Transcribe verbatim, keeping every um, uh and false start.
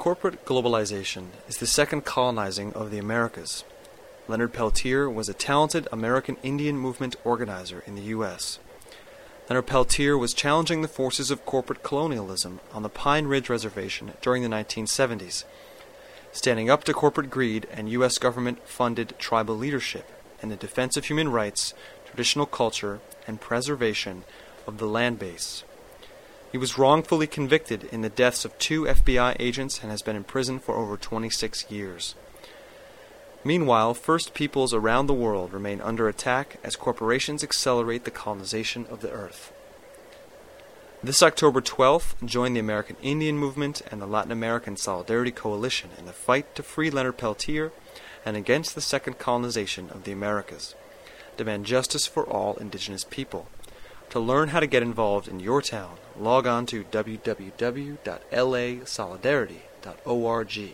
Corporate globalization is the second colonizing of the Americas. Leonard Peltier was a talented American Indian movement organizer in the U S Leonard Peltier was challenging the forces of corporate colonialism on the Pine Ridge Reservation during the nineteen seventies, standing up to corporate greed and U S government-funded tribal leadership in the defense of human rights, traditional culture, and preservation of the land base. He was wrongfully convicted in the deaths of two F B I agents and has been in prison for over twenty-six years. Meanwhile, First Peoples around the world remain under attack as corporations accelerate the colonization of the earth. This October twelfth, join the American Indian Movement and the Latin American Solidarity Coalition in the fight to free Leonard Peltier and against the second colonization of the Americas. Demand justice for all indigenous people. To learn how to get involved in your town, log on to w w w dot l a solidarity dot org.